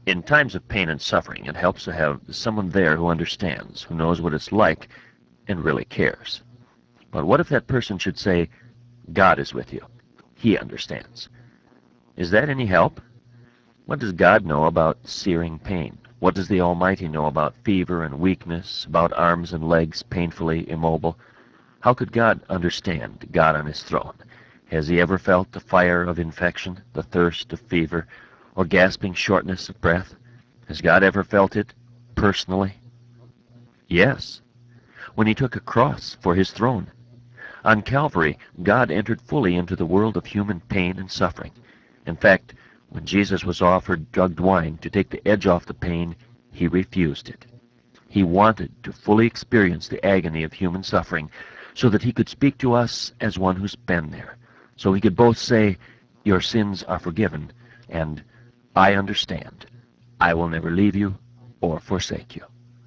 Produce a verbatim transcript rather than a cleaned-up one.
In times of pain and suffering, it helps to have someone there who understands, who knows what it's like, and really cares. But what if that person should say, God is with you. He understands. Is that any help? What does God know about searing pain? What does the Almighty know about fever and weakness, about arms and legs painfully immobile? How could God understand God on his throne? Has he ever felt the fire of infection, the thirst of fever, or gasping shortness of breath? Has God ever felt it personally? Yes, when he took a cross for his throne. On Calvary, God entered fully into the world of human pain and suffering. In fact, when Jesus was offered drugged wine to take the edge off the pain, he refused it. He wanted to fully experience the agony of human suffering so that he could speak to us as one who's been there. So he could both say, your sins are forgiven, and I understand. I will never leave you or forsake you.